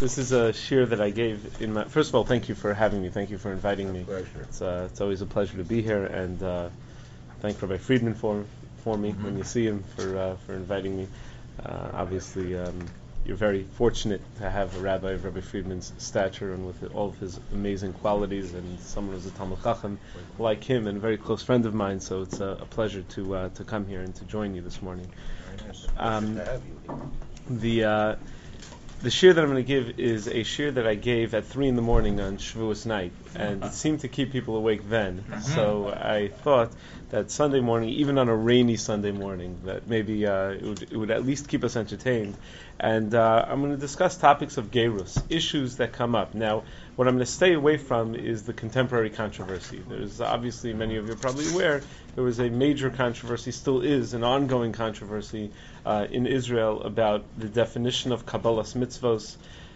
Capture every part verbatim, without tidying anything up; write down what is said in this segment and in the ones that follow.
This is a shir that I gave in my. First of all, thank you for having me. Thank you for inviting me. Pleasure. It's uh, it's always a pleasure to be here, and uh, thank Rabbi Friedman for for me Mm-hmm. when you see him for uh, for inviting me. Uh, obviously, um, you're very fortunate to have a rabbi of Rabbi Friedman's stature and with all of his amazing qualities, and someone who's a Talmud Chacham like him, and a very close friend of mine. So it's a, a pleasure to uh, to come here and to join you this morning. Very nice. Um, Pleasure to have you. The uh, the shir that I'm going to give is a shir that I gave at three in the morning on Shavuos night, and it seemed to keep people awake then. So I thought that Sunday morning, even on a rainy Sunday morning, that maybe uh, it would it would at least keep us entertained. And uh, I'm going to discuss topics of gerus, issues that come up. Now, what I'm going to stay away from is the contemporary controversy. There's obviously, many of you are probably aware, there was a major controversy, still is an ongoing controversy uh, in Israel about the definition of Kabbalas mitzvos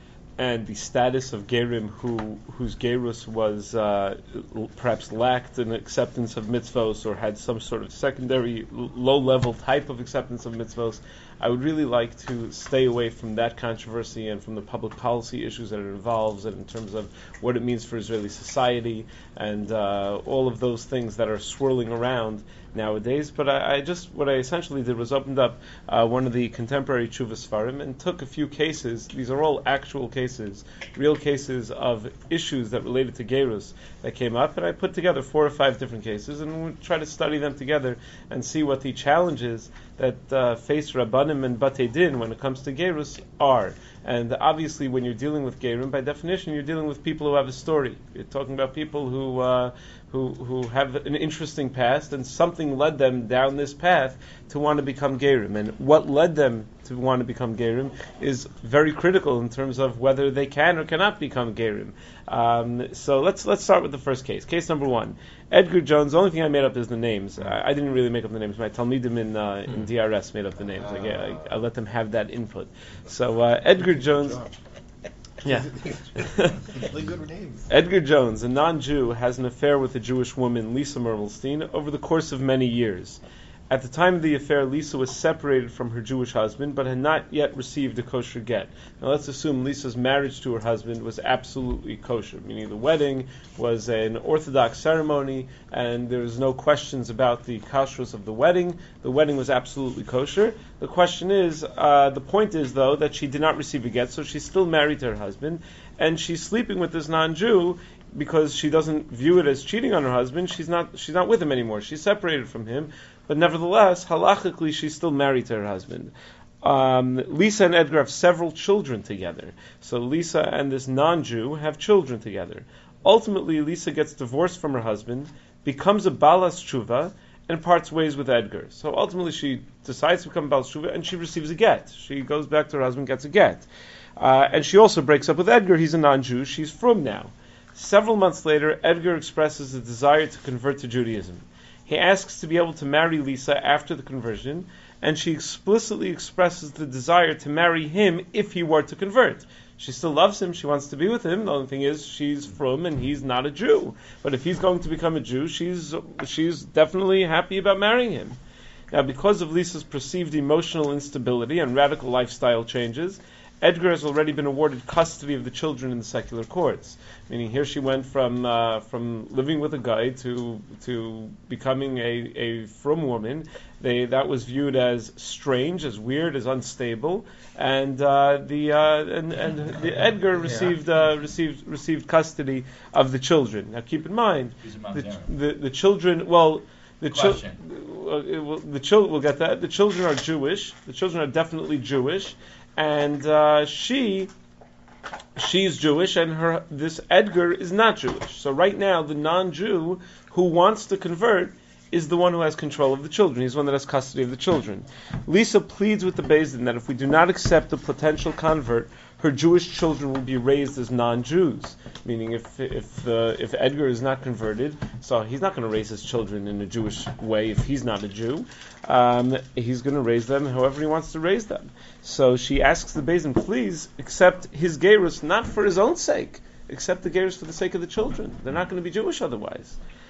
and the status of gerim who whose gerus was uh, l- perhaps lacked an acceptance of mitzvos or had some sort of secondary l- low-level type of acceptance of mitzvos. I would really like to stay away from that controversy and from the public policy issues that it involves, and in terms of what it means for Israeli society and uh, all of those things that are swirling around nowadays. But I, I just, what I essentially did was opened up uh, one of the contemporary Tshuvas Sfarim and took a few cases. These are all actual cases, real cases of issues that related to gerus that came up, and I put together four or five different cases, and we'll try to study them together and see what the challenges that uh, face Rabbanim and Batei Din when it comes to gerus are. And obviously, when you're dealing with gerim, by definition, you're dealing with people who have a story. You're talking about people who uh, who who have an interesting past, and something led them down this path to want to become gerim. And what led them to want to become gerim is very critical in terms of whether they can or cannot become gerim. Um, so let's let's start with the first case. Case number one. Edgar Jones. The only thing I made up is the names. I, I didn't really make up the names. My Talmidim in uh, in D R S made up the names. I, I, I let them have that input. So uh, Edgar Jones. Yeah. Good names. Edgar Jones, a non-Jew, has an affair with a Jewish woman, Lisa Mermelstein, over the course of many years. At the time of the affair, Lisa was separated from her Jewish husband, but had not yet received a kosher get. Now let's assume Lisa's marriage to her husband was absolutely kosher, meaning the wedding was an Orthodox ceremony, and there was no questions about the kashrus of the wedding. The wedding was absolutely kosher. The question is, uh, the point is, though, that she did not receive a get, so she's still married to her husband, and she's sleeping with this non-Jew because she doesn't view it as cheating on her husband. She's not she's not with him anymore. She's separated from him. But nevertheless, halachically, she's still married to her husband. Um, Lisa and Edgar have several children together. So Lisa and this non-Jew have children together. Ultimately, Lisa gets divorced from her husband, becomes a balas tshuva, and parts ways with Edgar. So ultimately, she decides to become a balas tshuva, and she receives a get. She goes back to her husband, gets a get. Uh, and she also breaks up with Edgar. He's a non-Jew. She's from now. Several months later, Edgar expresses a desire to convert to Judaism. He asks to be able to marry Lisa after the conversion, and she explicitly expresses the desire to marry him if he were to convert. She still loves him, she wants to be with him. The only thing is, she's from and he's not a Jew. But if he's going to become a Jew, she's she's definitely happy about marrying him. Now, because of Lisa's perceived emotional instability and radical lifestyle changes, Edgar has already been awarded custody of the children in the secular courts. Meaning, here she went from uh, from living with a guy to to becoming a, a frum woman. They that was viewed as strange, as weird, as unstable, and uh, the uh, and and the Edgar received uh, received received custody of the children. Now, keep in mind the the, the children. Well. The children, uh, the children. We'll get that. The children are Jewish. The children are definitely Jewish, and uh, she, she's Jewish, and her this Edgar is not Jewish. So right now, the non-Jew who wants to convert is the one who has control of the children. He's the one that has custody of the children. Lisa pleads with the Beis Din that if we do not accept the potential convert, her Jewish children will be raised as non-Jews. Meaning, if if uh, if Edgar is not converted, so he's not going to raise his children in a Jewish way if he's not a Jew. Um, he's going to raise them however he wants to raise them. So she asks the Beis Din, please accept his gerus, not for his own sake, accept the gerus for the sake of the children. They're not going to be Jewish otherwise.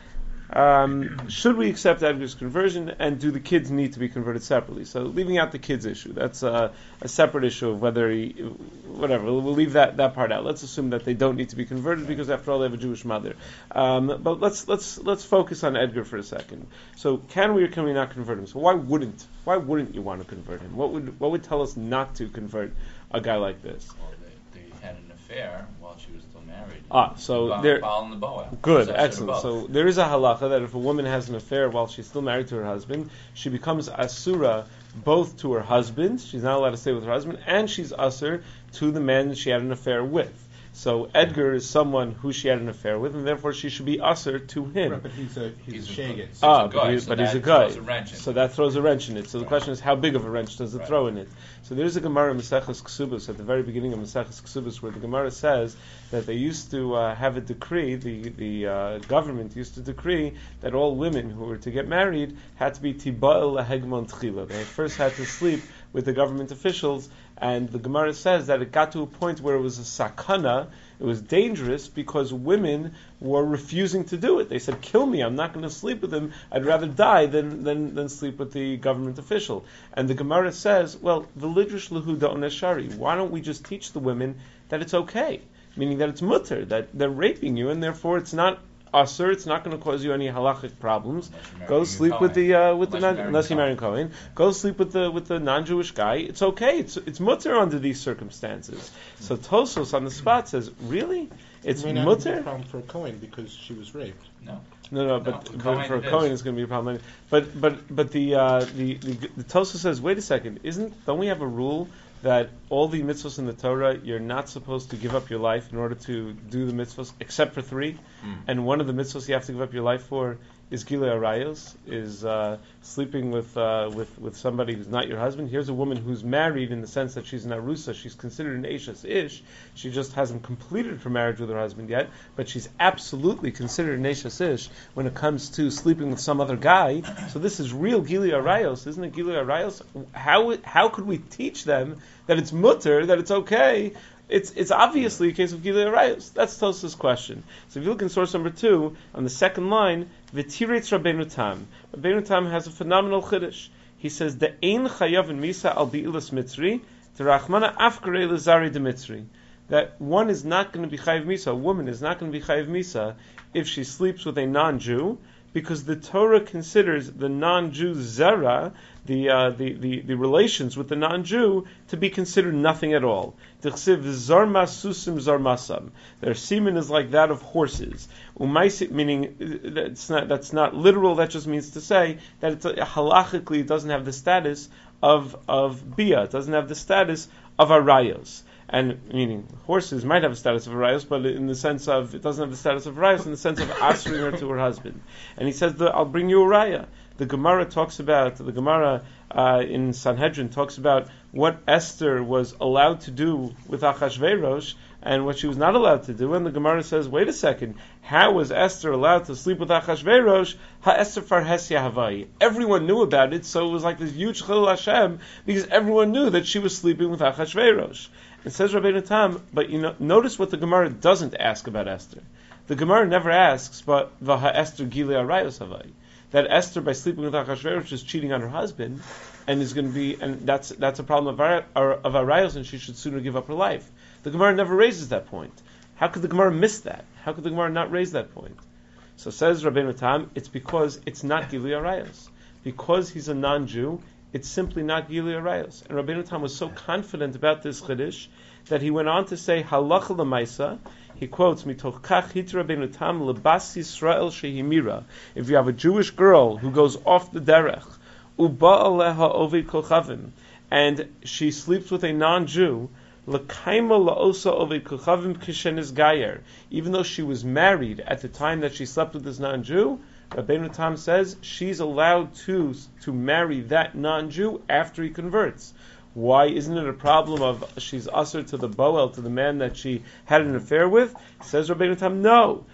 Um, should we accept Edgar's conversion, and do the kids need to be converted separately? So leaving out the kids issue, that's uh, a separate issue of whether he, whatever, we'll, we'll leave that, that part out. Let's assume that they don't need to be converted because after all they have a Jewish mother. Um, but let's let's let's focus on Edgar for a second. So can we or can we not convert him? So why wouldn't why wouldn't you want to convert him? What would what would tell us not to convert a guy like this? Well, they, they had an affair while she was still married. Ah, so Ba- there. Baal and the Boa. Good, Possession of excellent. both. So there is a halacha that if a woman has an affair while she's still married to her husband, she becomes asura both to her husband. She's not allowed to stay with her husband, and she's asur to the man that she had an affair with. So Edgar is someone who she had an affair with, and therefore she should be asur to him. Right, but he's a he's, He's a a- shagan. Ah, a but, guy, he, so but he's that a guy. throws a wrench in So it. that throws a wrench in it. So the Right. question is, how big of a wrench does it Right. throw in it? So there's a Gemara in Maseches Ksubos at the very beginning of Maseches Ksubos where the Gemara says that they used to uh, have a decree, the the uh, government used to decree that all women who were to get married had to be tiba'el lahegmon tchila. They first had to sleep with the government officials, and the Gemara says that it got to a point where it was a sakana, it was dangerous because women were refusing to do it. They said, kill me, I'm not going to sleep with him, I'd rather die than, than, than sleep with the government official. And the Gemara says, well, v'lidrush lehu da'oneh shari, why don't we just teach the women that it's okay? Meaning that it's mutter, that they're raping you, and therefore it's not asur, it's not going to cause you any halachic problems. Go sleep with the uh, with the non, unless you marry a Kohen. Go sleep with the with the non-Jewish guy. It's okay. It's it's mutter under these circumstances. So Tosos on the spot says, really, it's It may not be a mutter. problem for a Cohen because she was raped. No. No, no, but, No, but Kohen for a it Kohen is. it's going to be a problem. But but but the uh, the the, the Tosos says, wait a second, isn't don't we have a rule that all the mitzvahs in the Torah, you're not supposed to give up your life in order to do the mitzvahs, except for three. Mm. And one of the mitzvahs you have to give up your life for is Gilui Arayos, is uh, sleeping with, uh, with with somebody who's not your husband. Here's a woman who's married in the sense that she's an Arusa, she's considered an Eishes Ish. She just hasn't completed her marriage with her husband yet, but she's absolutely considered an Eishes Ish when it comes to sleeping with some other guy. So this is real Gilui Arayos, isn't it? Gilui Arayos. How how could we teach them that it's mutter, that it's okay? It's it's obviously a case of Gilui Arayos. That's Tos's question. So if you look in source number two, on the second line, V'tiretz Rabbeinu Tam. Rabbeinu Tam has a phenomenal chiddush. He says, the ein chayav in misa al bi'ilas mitzri, terachmana afkarei lezari de mitzri. That one is not going to be chayav misa, a woman is not going to be chayav misa if she sleeps with a non-Jew, because the Torah considers the non-Jew zera, the, uh, the, the, the relations with the non-Jew, to be considered nothing at all. T'chsiv zarmas susim zarmasam. Their semen is like that of horses. Umaisit, meaning that's not, that's not literal, that just means to say that it's, halachically it doesn't have the status of, of bia, it doesn't have the status of arayos. And meaning horses might have a status of arayos, but in the sense of it doesn't have the status of arayos in the sense of answering her to her husband. And he says, that, "I'll bring you a raya." The Gemara talks about the Gemara uh, in Sanhedrin talks about what Esther was allowed to do with Achashverosh and what she was not allowed to do. And the Gemara says, "Wait a second, how was Esther allowed to sleep with Achashverosh? Ha Esther farhes Yahavai." Everyone knew about it, so it was like this huge chilul Hashem because everyone knew that she was sleeping with Achashverosh. It says Rabbeinu Tam, but you know, notice what the Gemara doesn't ask about Esther. The Gemara never asks, but Vaha Esther Gilui Arayos Havai, that Esther, by sleeping with Achashverosh, is cheating on her husband, and is going to be, and that's that's a problem of Ar- of Arayos, and she should sooner give up her life. The Gemara never raises that point. How could the Gemara miss that? How could the Gemara not raise that point? So says Rabbeinu Tam, it's because it's not Gilui Arayos. Because he's a non-Jew, it's simply not Gilui Arayos. And Rabbeinu Tam was so confident about this chiddush that he went on to say, Halacha l'maisa, he quotes, Mitoch kach hit Rabbeinu Tam lebas Yisrael shehimira. If you have a Jewish girl who goes off the derech, uba aleha ovid kochavim, and she sleeps with a non-Jew, l'kaima la'osa ovid kochavim kishenis gayer, even though she was married at the time that she slept with this non-Jew, Rabbeinu Tam says she's allowed to to marry that non-Jew after he converts. Why isn't it a problem of she's usher to the boel, to the man that she had an affair with? Says Rabbeinu Tam, no.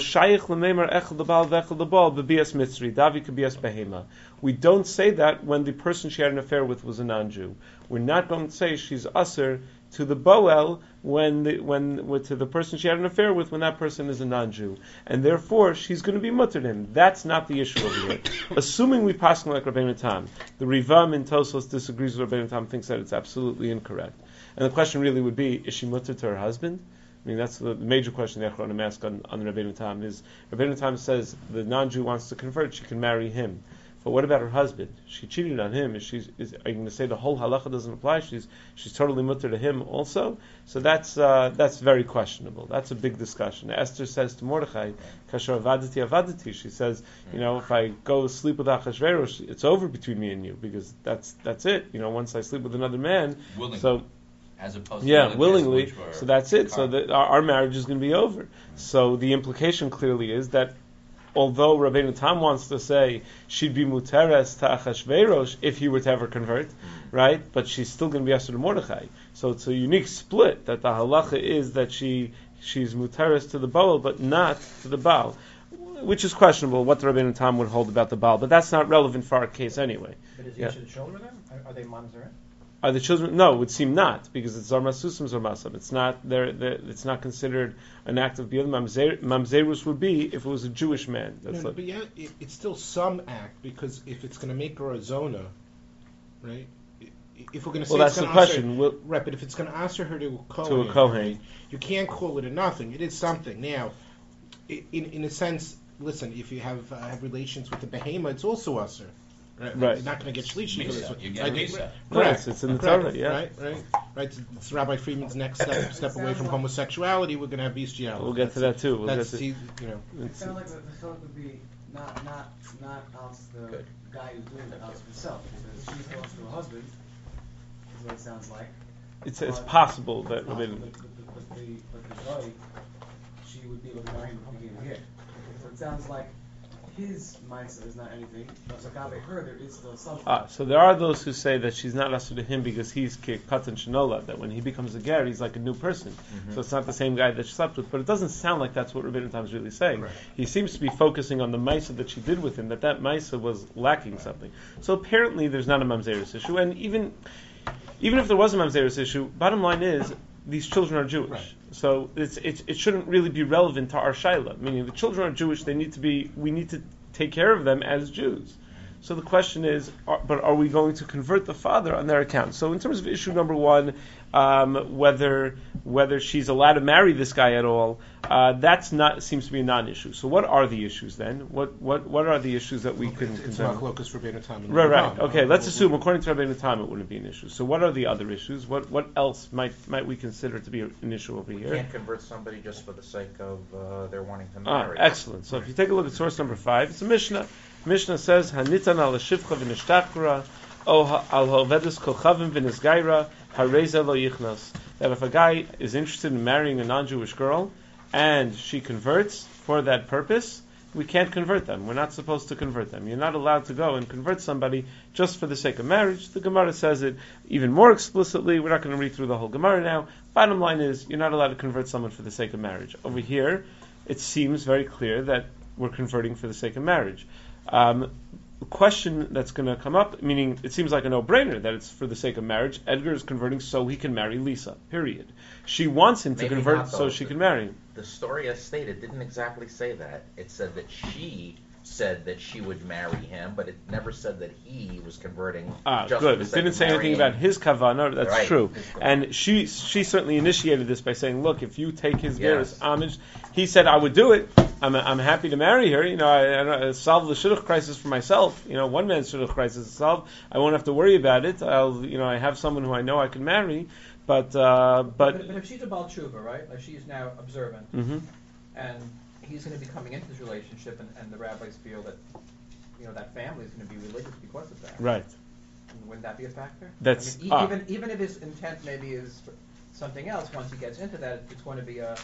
We don't say that when the person she had an affair with was a non-Jew. We're not going to say she's usher to the Boel when the, when to the person she had an affair with when that person is a non-Jew, and therefore she's going to be mutter to him. That's not the issue over here. Assuming we pass like Rabbeinu Tam, the Rivam in Tosos disagrees with Rabbeinu Tam, thinks that it's absolutely incorrect, and the question really would be: is she mutter to her husband? I mean, that's the major question the Achronim ask on, on Rabbeinu Tam is Rabbeinu Tam says the non-Jew wants to convert, she can marry him. But what about her husband? She cheated on him. Is she? Is, are you going to say the whole halacha doesn't apply? She's she's totally mutter to him also. So that's uh, that's very questionable. That's a big discussion. Esther says to Mordechai, "Kasher avadati avadati." She says, you know, if I go sleep with Achashverosh, it's over between me and you because that's that's it. You know, once I sleep with another man, willingly. so. As opposed yeah, to willingly. So that's it. So carved. that our, our marriage is going to be over. Mm-hmm. So the implication clearly is that although Rabbeinu Tam wants to say she'd be muteres to Achashverosh if he were to ever convert, mm-hmm. right? But she's still going to be Esther to Mordechai. So it's a unique split that the halacha is that she she's muteres to the Baal, but not to the Baal, which is questionable what the Rabbeinu Tam would hold about the Baal. But that's not relevant for our case anyway. But is Yeah. each of the children then? Are, are they mamzerim? Are the children? No, it would seem not, because it's Zarmasusim Zarmasam. It's not there. It's not considered an act of Biyad. Mamzer, Mamzerus would be if it was a Jewish man. That's No, no, like, but yeah, it, it's still some act because if it's going to make her a zona, right? I- If we're going to say well, it's that's the gonna question. answer, Will, right? But if it's going to answer her to a kohen, to a Kohen, right, you can't call it a nothing. It is something. Now, i- in in a sense, listen, if you have uh, have relations with the behemoth, it's also usher. Right. Right. You're not going to get shlishi. Misa. Right? You get Right. Misa. No, Correct. it's, it's in the Correct. Torah. Yeah. Right. Right. Right. It's Rabbi Friedman's next step step away from homosexuality. We're going to have bestiality. We'll get to that too. We'll That's get to, the, you know. It it's- sounds like the, the thought would be not not not out the Good. guy who's doing it, out himself, because she's close to her husband. Is what it sounds like. it's it's But possible that it's possible Rabbeinu. that- but, but, but the but the guy, she would be able to marry him from beginning here. So it sounds like his mindset is not anything. But Zakabe her, there is still something. Ah, so there are those who say that she's not asur to him because he's ki- katan shenola, that when he becomes a ger, he's like a new person. Mm-hmm. So it's not the same guy that she slept with. But it doesn't sound like that's what Rabbeinu Tam is really saying. Right. He seems to be focusing on the maisa that she did with him, that that maisa was lacking something. So apparently there's not a mamzerus issue, and even even if there was a mamzerus issue, bottom line is these children are Jewish. Right. So it's, it's, it shouldn't really be relevant to our shaila. Meaning the children are Jewish, they need to be, we need to take care of them as Jews. So the question is, are, but are we going to convert the father on their account? So in terms of issue number one, um, whether whether she's allowed to marry this guy at all, uh, that's not seems to be a non-issue. So what are the issues then? What what what are the issues that we can It's, it's consider? machlokas Rabbeinu Tam. and Right, Rabbeinu right. Tam. Okay, let's We'll- assume according to Rabbeinu Tam it wouldn't be an issue. So what are the other issues? What what else might might we consider to be an issue over You here? can't convert somebody just for the sake of uh, their wanting to Ah, marry. excellent. So if you take a look at source number five, it's a Mishnah. Mishnah says, "Hanitan al shivcha v'nishtachra, o al hovedus kolchavim v'nisgaira, hareza lo yichnas." That if a guy is interested in marrying a non-Jewish girl and she converts for that purpose, we can't convert them. We're not supposed to convert them. You're not allowed to go and convert somebody just for the sake of marriage. The Gemara says it even more explicitly. We're not going to read through the whole Gemara now. Bottom line is, you're not allowed to convert someone for the sake of marriage. Over here, it seems very clear that we're converting for the sake of marriage. Um, the question that's going to come up, meaning it seems like a no-brainer that it's for the sake of marriage. Edgar is converting so he can marry Lisa, period. She wants him to Maybe convert not, so though. she can marry him. The story as stated didn't exactly say that. It said that she said that she would marry him, but it never said that he was converting. Ah, just good. For the It sake didn't of say anything marrying. about his kavanah. That's Right. true. His kavanah. And she she certainly initiated this by saying, "Look, if you take his Yes. gerus homage," he said, "I would do it. I'm I'm happy to marry her. You know, I, I solve the shidduch crisis for myself. You know, one man's shidduch crisis is solved. I won't have to worry about it. I'll you know I have someone who I know I can marry." But uh, But, but but if she's a Baal Tshuva, right? Like she's now observant, mhm. and he's going to be coming into this relationship, and, and the rabbis feel that, you know, that family is going to be religious because of that. right. And wouldn't that be a factor? That's- I mean, e- ah. even even if his intent maybe is something else. Once he gets into that, it's going to be a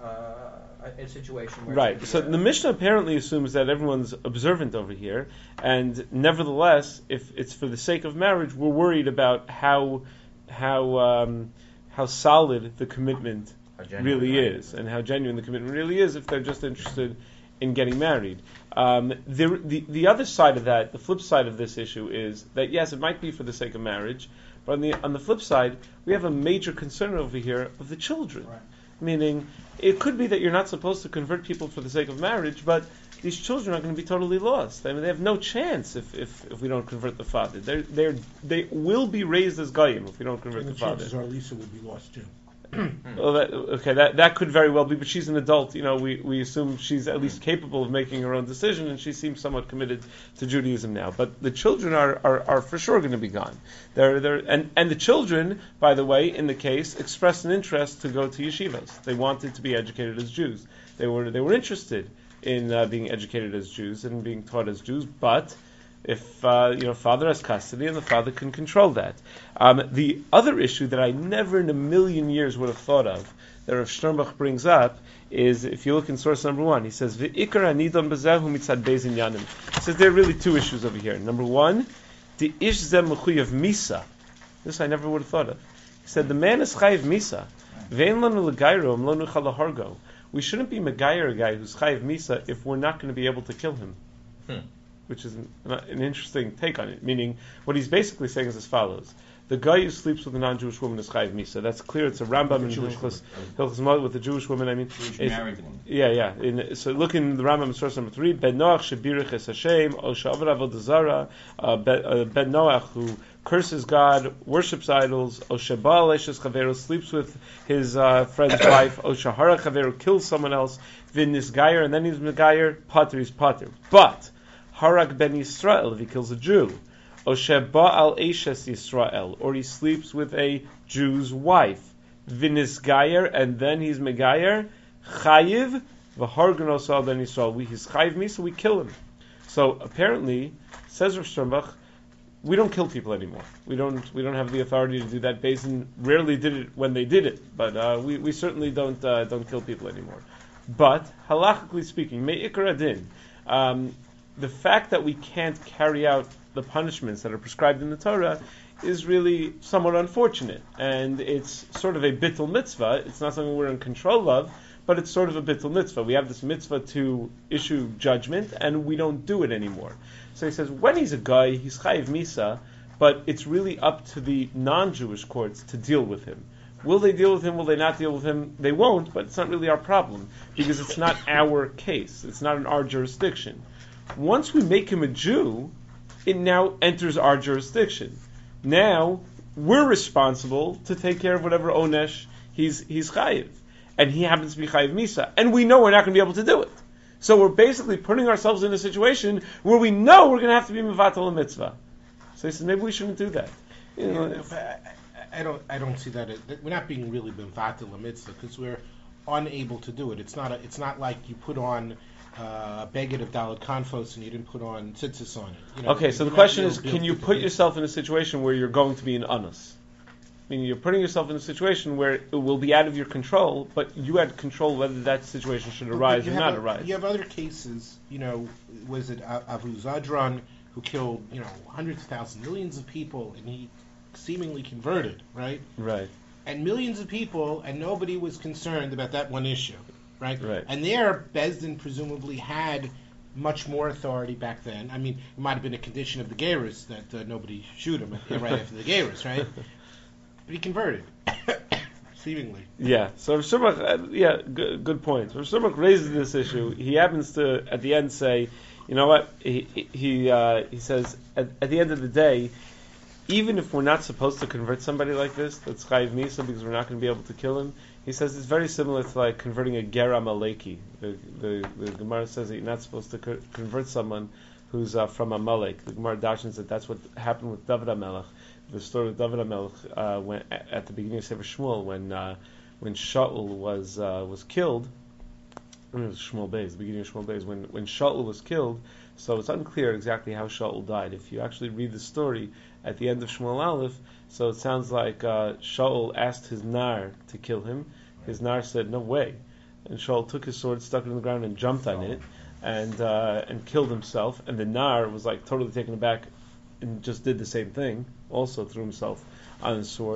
uh, a, a situation where Right. it's So gonna be the a- Mishnah apparently assumes that everyone's observant over here, and nevertheless, if it's for the sake of marriage, we're worried about how how um, how solid the commitment How genuine, really right? is, and how genuine the commitment really is if they're just interested in getting married. Um, the, the the other side of that, the flip side of this issue is that yes, it might be for the sake of marriage, but On the on the flip side, we have a major concern over here of the children. Right. Meaning, it could be that you're not supposed to convert people for the sake of marriage, but these children are going to be totally lost. I mean, they have no chance if, if, if we don't convert the father. They're, they're, they will be raised as goyim if we don't convert And the the father. chances are Lisa will be lost too. Well, that, okay, that that could very well be, but she's an adult. You know, we, we assume she's at least capable of making her own decision, and she seems somewhat committed to Judaism now. But the children are, are, are for sure going to be gone. They're, they're, and, and the children, by the way, in the case, expressed an interest to go to yeshivas. They wanted to be educated as Jews. They were they were interested in uh, being educated as Jews and being taught as Jews, but if uh, you know, father has custody and the father can control that. Um, the other issue that I never in a million years would have thought of, that Rav Sternbuch brings up, is if you look in source number one, he says, "V'ikar anidon bezehu mitzad beis inyanim." He says there are really two issues over here. Number one, the ish zeh mechuyev misa. This I never would have thought of. He said the man is chayiv misa. Ve'en lanu legayro am lo nuchal lahargo. We shouldn't be megayer a guy who's chayiv misa if we're not going to be able to kill him. Hmm. Which is an, an interesting take on it. Meaning, what he's basically saying is as follows: the guy who sleeps with a non-Jewish woman is chayiv misa. That's clear. It's a Rambam in Hilchos Hilchos with a Jewish woman. I mean, Jewish it's- married woman. yeah, yeah. In, so look in the Rambam source number three: Ben Noach shebirich es Hashem, o she'avod avodah zara. uh, Ben uh, Ben Noach who curses God, worships idols, o shebal eshes chavero, sleeps with his uh, friend's wife, o shahara chavero, kills someone else, vin nisgayer, and then he's megayer, pater, he's pater. But Harak ben Yisrael, if he kills a Jew, O sheba al eshes Yisrael, or he sleeps with a Jew's wife, vinisgayer, and then he's megayer, chayiv, v'hargan osal ben Yisrael. We he's chayiv me, so we kill him. So apparently, says Rav Sternbuch, we don't kill people anymore. We don't we don't have the authority to do that. Bezin rarely did it when they did it, but uh, we we certainly don't uh, don't kill people anymore. But halachically speaking, me'ikar adin. Um, The fact that we can't carry out the punishments that are prescribed in the Torah is really somewhat unfortunate, and it's sort of a bittul mitzvah. It's not something we're in control of, but it's sort of a bittul mitzvah. We have this mitzvah to issue judgment, and we don't do it anymore. So he says, when he's a guy, he's chayiv misa, but it's really up to the non-Jewish courts to deal with him. Will they deal with him? Will they not deal with him? They won't, but it's not really our problem, because it's not our case. It's not in our jurisdiction. Once we make him a Jew, it now enters our jurisdiction. Now we're responsible to take care of whatever onesh he's he's chayiv, and he happens to be chayiv misa, and we know we're not going to be able to do it. So we're basically putting ourselves in a situation where we know we're going to have to be mevatel a mitzvah. So he says maybe we shouldn't do that. You know, Yeah, but I, I don't. I don't see that. As, that we're not being really mevatel a mitzvah because we're unable to do it. It's not. A, it's not like you put on uh, a beged of Dalet Konfos and you didn't put on tzitzis on it. You know, okay, so the you're not question real is, built can you to put do it. yourself in a situation where you're going to be an anus? Meaning you're putting yourself in a situation where it will be out of your control, but you had control whether that situation should But arise you or have not a- arise. You have other cases. You know, was it A- Avu Zadran who killed you know hundreds of thousands, millions of people, and he seemingly converted, right? Right. And millions of people, and nobody was concerned about that one issue, right? Right. And there, Bezdin presumably had much more authority back then. I mean, it might have been a condition of the Geirus that uh, nobody shoot him at- right after the Geirus, right? But he converted, seemingly. Yeah. So Rav Sternbuch, uh, yeah, good, good point. Rav Sternbuch raises this issue. He happens to, at the end, say, you know what? He he uh, he says at, at the end of the day, even if we're not supposed to convert somebody like this, that's chayiv misa, because we're not going to be able to kill him. He says it's very similar to like converting a ger Amaleki. The, the the Gemara says that you're not supposed to co- convert someone who's uh, from Amalek. The Gemara dashes that that's what happened with David HaMelech. The story of David HaMelech uh, when at the beginning of Sefer Shmuel, when uh, when Shaul was uh, was killed. I mean, it was Shmuel Beis, the beginning of Shmuel Beis, when when Shaul was killed. So it's unclear exactly how Shaul died. If you actually read the story at the end of Shmuel Aleph, so it sounds like uh, Shaul asked his nar to kill him. His nar said, "No way," and Shaul took his sword, stuck it in the ground, and jumped on it, and uh, and killed himself. And the nar was like totally taken aback and just did the same thing, also threw himself on his sword.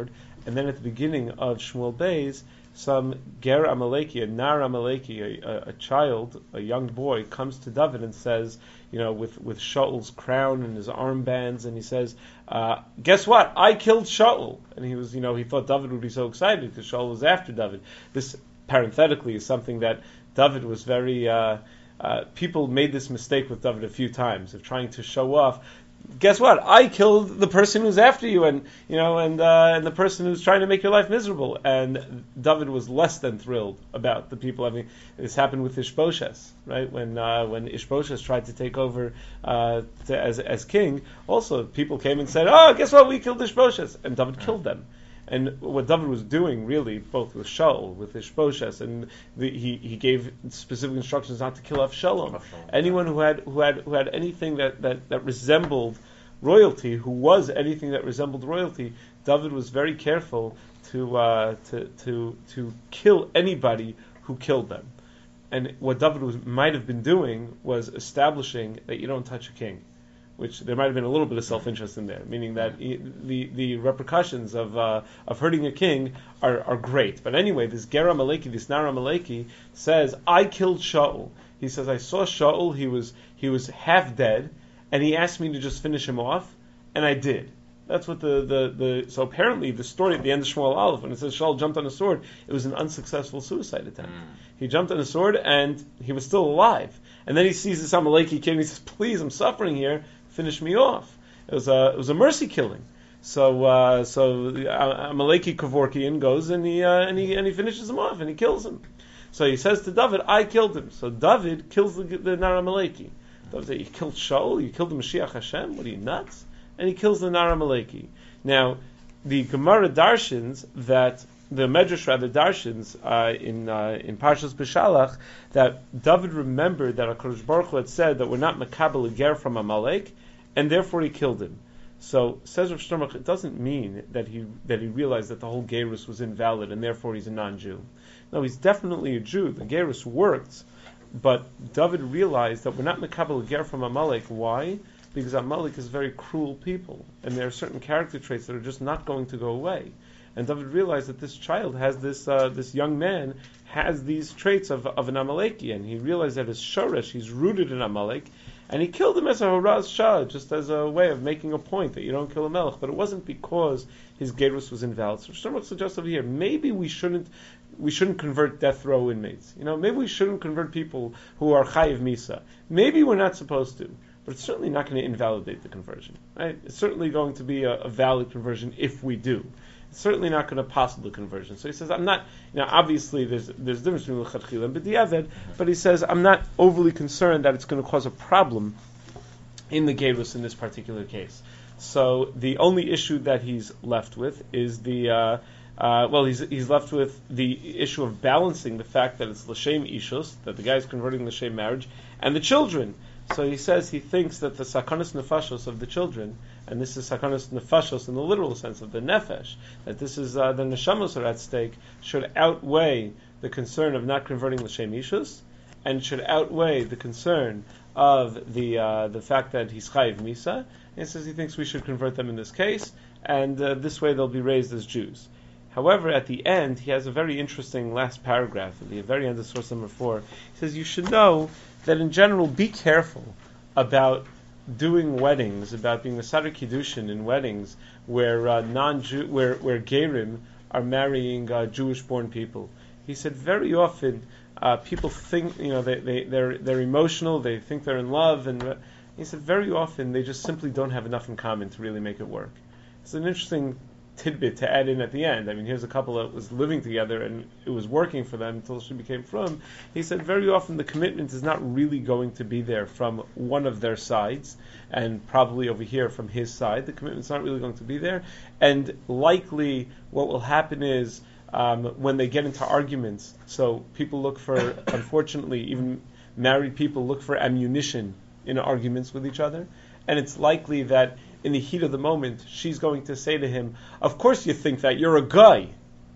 and then at the beginning of Shmuel Beis, some Ger Amaleki, a Nar Amaleki, a, a, a child, a young boy, comes to David and says, you know, with, with Shaul's crown and his armbands, and he says, uh, guess what? I killed Shaul. And he was, you know, he thought David would be so excited because Shaul was after David. This, parenthetically, is something that David was very, uh, uh, people made this mistake with David a few times, of trying to show off. Guess what? I killed the person who's after you, and you know, and uh, and the person who's trying to make your life miserable. And David was less than thrilled about the people. I mean, this happened with Ishbosheth, right? When uh, when Ishbosheth tried to take over uh, to, as as king, also people came and said, "Oh, guess what? We killed Ishbosheth," and David killed them. And what David was doing, really, both with Shaul, with Ishbosheth, and the, he he gave specific instructions not to kill Avshalom. Anyone who had who had who had anything that, that, that resembled royalty, who was anything that resembled royalty, David was very careful to uh, to to to kill anybody who killed them. And what David was, might have been doing was establishing that you don't touch a king, which there might have been a little bit of self-interest in there, meaning that he, the the repercussions of uh, of hurting a king are, are great. But anyway, this Ger Amaleki, this Nar Amaleki, says, I killed Shaul. He says, I saw Shaul, he was he was half dead, and he asked me to just finish him off, and I did. That's what the, the, the so apparently the story at the end of Shmuel Aleph, when it says Shaul jumped on a sword, it was an unsuccessful suicide attempt. Mm. He jumped on a sword and he was still alive. And then he sees this Amaleki kid and he says, please, I'm suffering here, finish me off. It was a it was a mercy killing. So uh, so uh, Amaleki Kevorkian goes and he uh, and he and he finishes him off and he kills him. So he says to David, I killed him. So David kills the, the Nar Amaleki. David said, you killed Shaul? You killed the Mashiach Hashem? What are you, nuts? And he kills the Nar Amaleki. Now, the Gemara darshins that the Medrash rather darshins uh, in uh, in Parshas B'Shalach that David remembered that HaKadosh Baruch Hu had said that we're not makabel a ger from Amalek, and therefore he killed him. So says Rav Shlomo, it doesn't mean that he that he realized that the whole gerus was invalid and therefore he's a non-Jew. No, he's definitely a Jew. The gerus worked, but David realized that we're not makabel a ger from Amalek. Why? Because Amalek is very cruel people, and there are certain character traits that are just not going to go away. And David realized that this child has this uh, this young man has these traits of of an Amaleki, and he realized that his shoresh, he's rooted in Amalek, and he killed him as a horaz shah, just as a way of making a point that you don't kill a melech. But it wasn't because his gerus was invalid. So Shlomo suggests over here, maybe we shouldn't we shouldn't convert death row inmates. You know, maybe we shouldn't convert people who are chayiv misa. Maybe we're not supposed to. But it's certainly not going to invalidate the conversion. Right? It's certainly going to be a, a valid conversion if we do. It's certainly not going to possible conversion. So he says, I'm not, you know, obviously there's there's a difference between l'chatchila and b'diavad, but he says, I'm not overly concerned that it's going to cause a problem in the gerus in this particular case. So the only issue that he's left with is the, uh, uh, well, he's he's left with the issue of balancing the fact that it's l'shem ishus, that the guy's converting l'shem marriage, and the children. So he says he thinks that the sakanas nefashos of the children, and this is sakanas nefashos in the literal sense of the nefesh, that this is uh, the neshamos are at stake, should outweigh the concern of not converting l'shem ishus, and should outweigh the concern of the uh, the fact that he's chayiv misa. And he says he thinks we should convert them in this case, and uh, this way they'll be raised as Jews. However, at the end, he has a very interesting last paragraph, at the very end of source number four. He says, you should know that in general, be careful about doing weddings, about being a Sadr Kiddushin in weddings where uh, non-Jew, where, where Gerim are marrying uh, Jewish-born people. He said very often uh, people think, you know, they, they, they're, they're emotional, they think they're in love, and uh, he said very often they just simply don't have enough in common to really make it work. It's an interesting tidbit to add in at the end. I mean, here's a couple that was living together and it was working for them until she became from. He said very often the commitment is not really going to be there from one of their sides, and probably over here from his side, the commitment's not really going to be there. And likely what will happen is um, when they get into arguments, so people look for, unfortunately, even married people look for ammunition in arguments with each other, and it's likely that in the heat of the moment, she's going to say to him, of course you think that, you're a guy.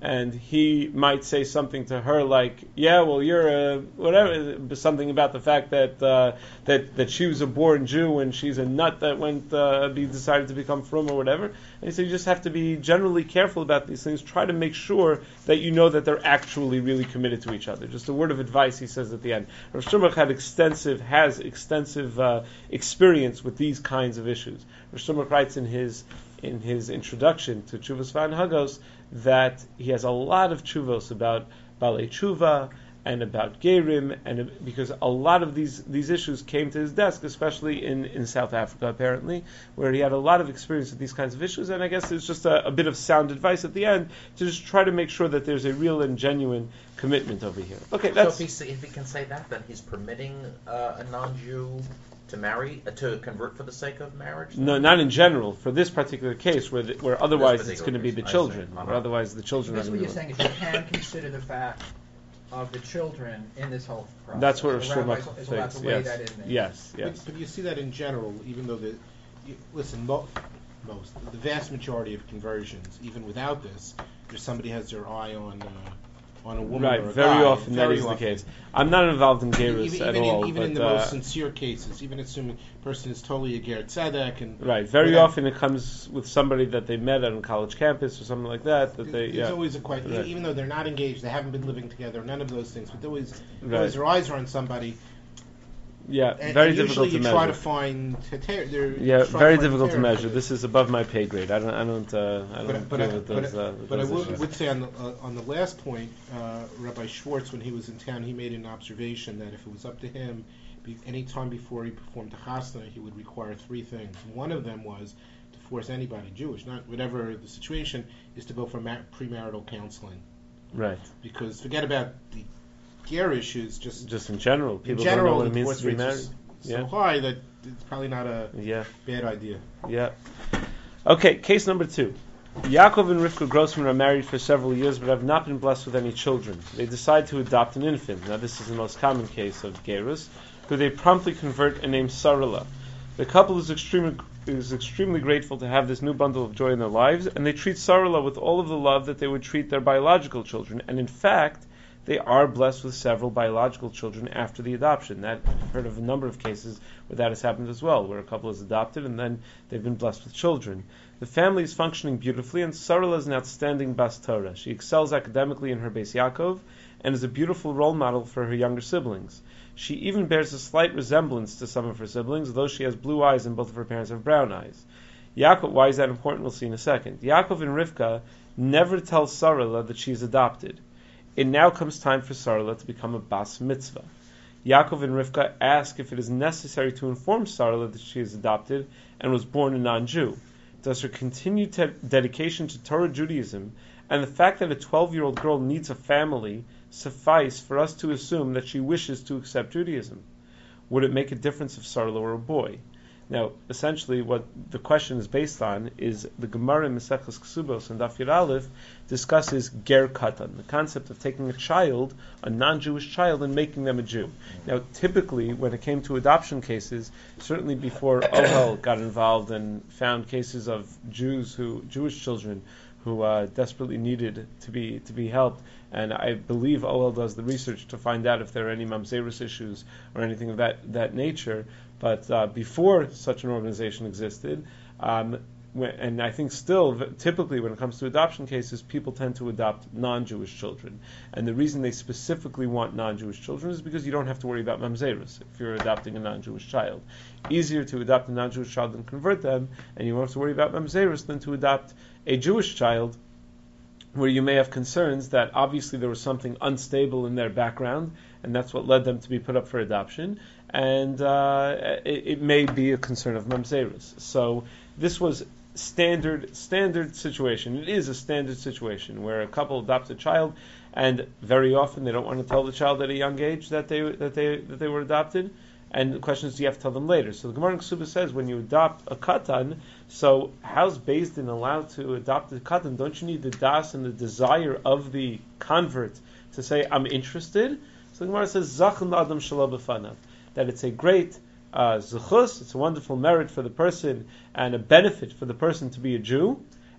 and he might say something to her like, "Yeah, well, you're a whatever," something about the fact that uh, that that she was a born Jew and she's a nut that went uh, be decided to become frum or whatever. And he said, you just have to be generally careful about these things. Try to make sure that you know that they're actually really committed to each other. Just a word of advice, he says at the end. Rav Shmuel had extensive has extensive uh, experience with these kinds of issues. Rav Shmuel writes in his in his introduction to Tshuvos V'Hanhagos that he has a lot of tshuvos about Balei Tshuva and about Gerim, and because a lot of these, these issues came to his desk, especially in, in South Africa, apparently, where he had a lot of experience with these kinds of issues, and I guess it's just a, a bit of sound advice at the end to just try to make sure that there's a real and genuine commitment over here. Okay, that's... So if he, if he can say that, then he's permitting uh, a non-Jew to marry, uh, to convert for the sake of marriage? No, not in general. For this particular case, where the, where otherwise it's going to be the case, children, uh-huh. where otherwise the children That's are what going you're to saying, is you can consider the fact of the children in this whole process. That's what The Rav rabbi Shmuel is allowed thinks. to weigh Yes, that in there. yes, yes. But, but you see that in general, even though the, you, listen, mo- most, the vast majority of conversions, even without this, if somebody has their eye on uh, on a woman Right, or a very guy, often very that is often. the case. I'm not involved in Gerus even, at even all. in, even but, in the uh, most sincere cases, even assuming a person is totally a ger tzedek, and right, very whatever, often it comes with somebody that they met on a college campus or something like that. That they, there's yeah, always a question, right. even though they're not engaged, they haven't been living together, none of those things, but there always, Right. always their eyes are on somebody. yeah, And, very and difficult usually to you try measure. to find heter- they're- Yeah, try very find difficult to heterim measure. for this is above my pay grade. I don't, I don't, uh, I don't But, but, deal I, with but, those. I- uh, with but I those would, issues. would say on the, uh, on the last point, uh, Rabbi Schwartz, when he was in town, he made an observation that if it was up to him, be, any time before he performed a chasna, he would require three things. One of them was to force anybody Jewish, not whatever the situation, is to go for mar- premarital counseling. Right. Because forget about the ger issues, just Just in general, in people general, don't know what it the means divorce to be rates are married. s- so Yeah. high that it's probably not a Yeah, bad idea. yeah. Okay, case number two. Yaakov and Rivka Grossman are married for several years but have not been blessed with any children. They decide to adopt an infant. Now, this is the most common case of gerus, who they promptly convert and name Sarala. The couple is extremely is extremely grateful to have this new bundle of joy in their lives, and they treat Sarala with all of the love that they would treat their biological children. And in fact, they are blessed with several biological children after the adoption. That I've heard of a number of cases where that has happened as well, where a couple is adopted and then they've been blessed with children. The family is functioning beautifully, and Sarala is an outstanding Bas Torah. She excels academically in her Beis Yaakov and is a beautiful role model for her younger siblings. She even bears a slight resemblance to some of her siblings, though she has blue eyes and both of her parents have brown eyes. Yaakov, why is that important? We'll see in a second. Yaakov and Rivka never tell Sarala that she is adopted. It now comes time for Sarala to become a Bas Mitzvah. Yaakov and Rivka ask if it is necessary to inform Sarala that she is adopted and was born a non-Jew. Does her continued te- dedication to Torah Judaism and the fact that a twelve-year-old girl needs a family suffice for us to assume that she wishes to accept Judaism? Would it make a difference if Sarala were a boy? Now, essentially, what the question is based on is the Gemara in Maseches Ksubos and Daf Yud Aleph discusses ger katan, the concept of taking a child, a non-Jewish child, and making them a Jew. Now, typically, when it came to adoption cases, certainly before Ohel got involved and found cases of Jews who, Jewish children, who uh, desperately needed to be to be helped, and I believe Ohel does the research to find out if there are any mamzerus issues or anything of that that nature. But uh, before such an organization existed, um, when, and I think still, typically when it comes to adoption cases, people tend to adopt non-Jewish children. And the reason they specifically want non-Jewish children is because you don't have to worry about mamzerus if you're adopting a non-Jewish child. Easier to adopt a non-Jewish child and convert them, and you won't have to worry about mamzerus than to adopt a Jewish child, where you may have concerns that obviously there was something unstable in their background, and that's what led them to be put up for adoption, and uh, it, it may be a concern of mamzerus. So this was standard standard situation. It is a standard situation where a couple adopts a child, and very often they don't want to tell the child at a young age that they that they that they were adopted. And the question is, do you have to tell them later? So the Gemara in Ksubah says, when you adopt a katan, so how's Beis Din allowed to adopt a katan? Don't you need the das and the desire of the convert to say, I'm interested? So the Gemara says, Zachan Adam Shalom B'fanav, that it's a great uh, zechus, it's a wonderful merit for the person and a benefit for the person to be a Jew,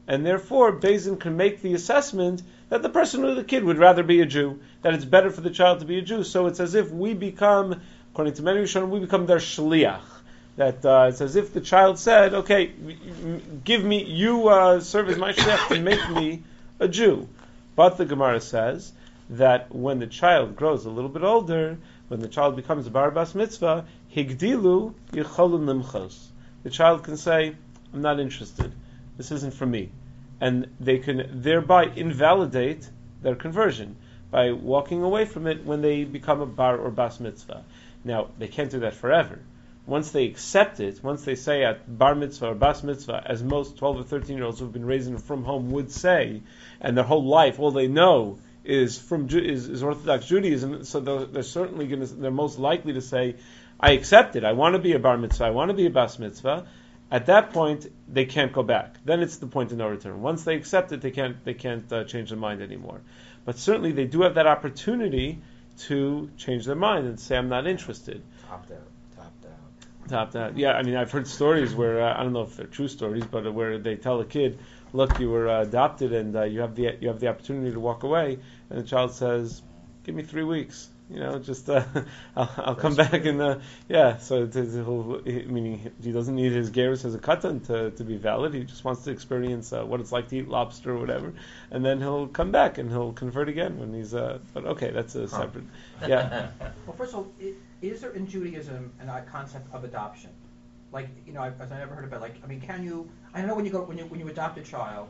and therefore Beis Din can make the assessment that the person with the kid would rather be a Jew, that it's better for the child to be a Jew. So it's as if we become, according to many Rishonim, we become their shliach. That uh, it's as if the child said, okay, give me, you uh, serve as my shliach to make me a Jew. But the Gemara says that when the child grows a little bit older, when the child becomes a bar bas mitzvah, higdilu yicholu nimchos. The child can say, I'm not interested. This isn't for me. And they can thereby invalidate their conversion by walking away from it when they become a bar or bas mitzvah. Now, they can't do that forever. Once they accept it, once they say at bar mitzvah or bas mitzvah, as most twelve or thirteen year olds who've been raised in from home would say, and their whole life, all they know is from is, is Orthodox Judaism, so they're, they're certainly going to, they're most likely to say, I accept it, I want to be a bar mitzvah, I want to be a bas mitzvah. At that point, they can't go back. Then it's the point of no return. Once they accept it, they can't they can't uh, change their mind anymore. But certainly they do have that opportunity to change their mind and say, I'm not interested. Topped out. Topped out. Topped out. Yeah, I mean, I've heard stories where, uh, I don't know if they're true stories, but where they tell a kid, look, you were uh, adopted and uh, you have the you have the opportunity to walk away, and the child says, give me three weeks. You know, just uh, I'll, I'll come back and uh, yeah. So it, it, he'll, he, meaning he doesn't need his gerus as a katan to, to be valid. He just wants to experience uh, what it's like to eat lobster or whatever, and then he'll come back and he'll convert again when he's. Uh, but okay, that's a separate. Huh. Yeah. Well, first of all, i- is there in Judaism an uh, concept of adoption? Like, you know, I've, I've never heard about. Like, I mean, can you? I know when you go when you when you adopt a child,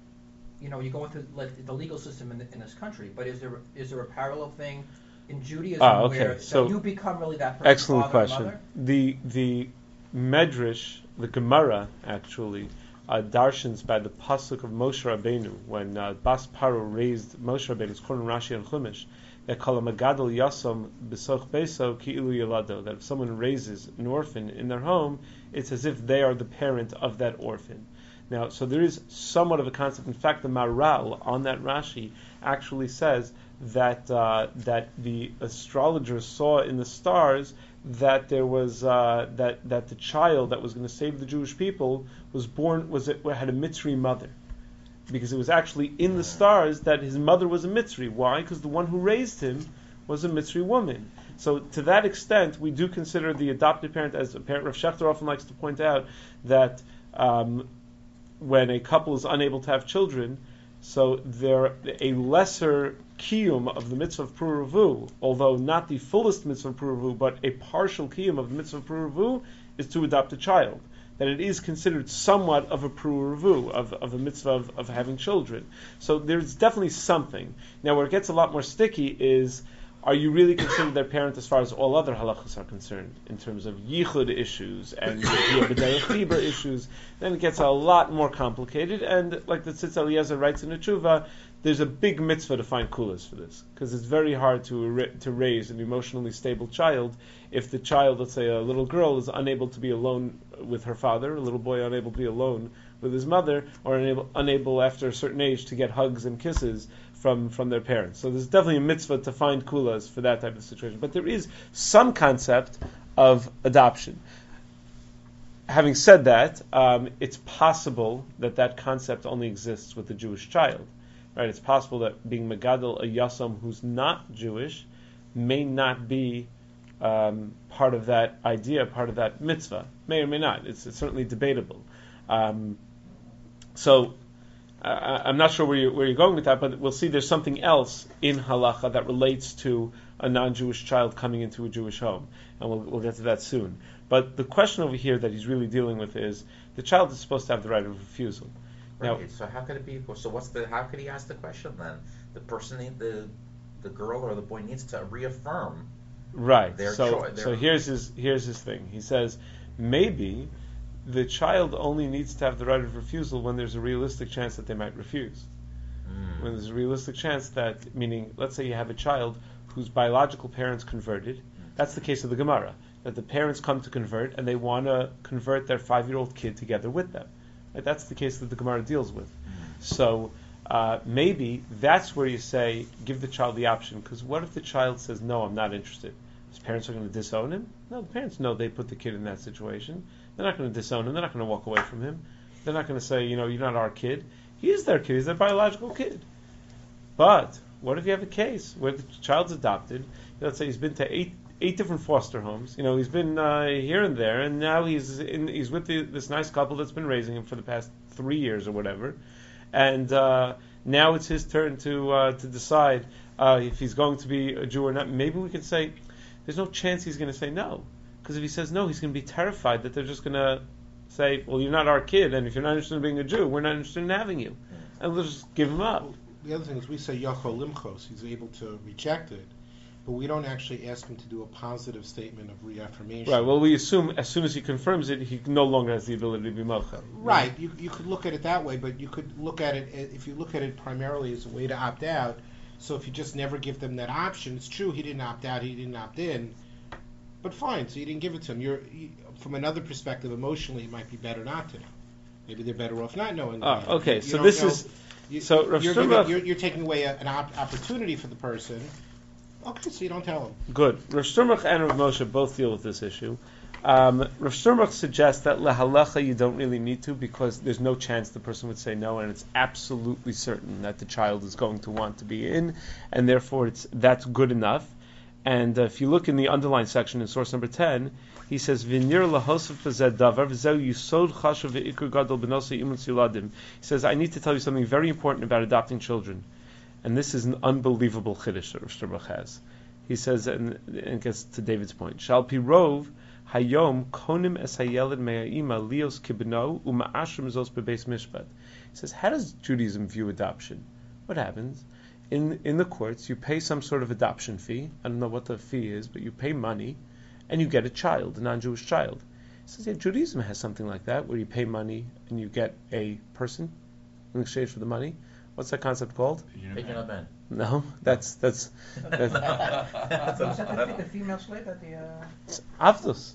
you know, you go into like, the legal system in, the, in this country. But is there is there a parallel thing in Judaism Ah, okay. where So, that you become really that person's excellent father and question. mother? The the Medrash, the Gemara, actually, uh, darshans by the pasuk of Moshe Rabbeinu when uh, Bas Paro raised Moshe Rabbeinu. It's called in Rashi and Chumash. That kol magadol yasam b'soch beso ki'ilu yelado. That if someone raises an orphan in their home, it's as if they are the parent of that orphan. Now, so there is somewhat of a concept. In fact, the Maral on that Rashi actually says that uh, that the astrologers saw in the stars that there was uh, that that the child that was going to save the Jewish people was born was it had a Mitzri mother, because it was actually in the stars that his mother was a Mitzri. Why? Because the one who raised him was a Mitzri woman. So to that extent, we do consider the adopted parent as a parent. Rav Shechter often likes to point out that um, when a couple is unable to have children, so there a lesser kiyum of the mitzvah of Pruruvu, although not the fullest mitzvah of Pruruvu, but a partial kiyum of the mitzvah of Pruruvu, is to adopt a child. That it is considered somewhat of a Pruruvu, of, of a mitzvah of, of having children. So there's definitely something. Now where it gets a lot more sticky is, are you really considered their parent as far as all other halachas are concerned, in terms of yichud issues and b'dei chibur issues? Then it gets a lot more complicated, and like the Tzitz Eliezer writes in the Tshuva, there's a big mitzvah to find kulas for this, because it's very hard to to raise an emotionally stable child if the child, let's say a little girl, is unable to be alone with her father, a little boy unable to be alone with his mother, or unable, unable after a certain age to get hugs and kisses from, from their parents. So there's definitely a mitzvah to find kulas for that type of situation. But there is some concept of adoption. Having said that, um, it's possible that that concept only exists with the Jewish child. Right? It's possible that being Megadol a Yasam who's not Jewish may not be um, part of that idea, part of that mitzvah. May or may not. It's, it's certainly debatable. Um, so uh, I'm not sure where you're, where you're going with that, but we'll see there's something else in halacha that relates to a non-Jewish child coming into a Jewish home, and we'll, we'll get to that soon. But the question over here that he's really dealing with is the child is supposed to have the right of refusal. Now, Right. So how could it be? So what's the? How could he ask the question then? The person, need- the the girl or the boy needs to reaffirm. right. Their So, choi- their- so here's his here's his thing. He says maybe the child only needs to have the right of refusal when there's a realistic chance that they might refuse. Mm. When there's a realistic chance that, meaning, let's say you have a child whose biological parents converted. That's the case of the Gemara, that the parents come to convert and they want to convert their five-year-old kid together with them. Right? That's the case that the Gemara deals with. So uh, maybe that's where you say, give the child the option, because what if the child says, no, I'm not interested? His parents are going to disown him? No, the parents know they put the kid in that situation. They're not going to disown him. They're not going to walk away from him. They're not going to say, you know, you're not our kid. He is their kid. He's their biological kid. But what if you have a case where the child's adopted? Let's say he's been to eight eight different foster homes. You know, he's been uh, here and there, and now he's in, he's with the, this nice couple that's been raising him for the past three years or whatever. And uh, now it's his turn to uh, to decide uh, if he's going to be a Jew or not. Maybe we could say there's no chance he's going to say no, because if he says no, he's going to be terrified that they're just going to say, well, you're not our kid, and if you're not interested in being a Jew, we're not interested in having you, and we'll just give him up. The other thing is we say Yachol Limchos, he's able to reject it, but we don't actually ask him to do a positive statement of reaffirmation. Right, well, we assume as soon as he confirms it, he no longer has the ability to be Mocha. Right, you, you could look at it that way, but you could look at it, if you look at it primarily as a way to opt out, so if you just never give them that option, it's true, he didn't opt out, he didn't opt in, but fine, so you didn't give it to him. You're, you, from another perspective, emotionally, it might be better not to know. Maybe they're better off not knowing. Oh, okay, you so don't this know. is... You, So Rav you're, Sternbach- giving, you're, you're taking away a, an op- opportunity for the person. Okay, so you don't tell him. Good. Rav Sternbach and Rav Moshe both deal with this issue. Um, Rav Sternbach suggests that lehalacha you don't really need to, because there's no chance the person would say no, and it's absolutely certain that the child is going to want to be in, and therefore it's that's good enough. And uh, if you look in the underlined section in source number ten, he says, "V'nir lahosef b'zeh davar v'zeu yisod chashuv v'ikr gadol b'nosei imus yiladim." He says, "I need to tell you something very important about adopting children." And this is an unbelievable chiddush that Rav Sternbach has. He says, and, and gets to David's point, Shal pi rov hayom konim es hayeled me'a'ima lios kibno u'ma'ashrim zos bebeis mishpat. He says, how does Judaism view adoption? What happens? In in the courts, you pay some sort of adoption fee. I don't know what the fee is, but you pay money, and you get a child, a non-Jewish child. He says, yeah, Judaism has something like that, where you pay money and you get a person in exchange for the money. What's that concept called? Pidyon Ben. No, that's that's that's Is that the, the female slave at the? Uh... avdus.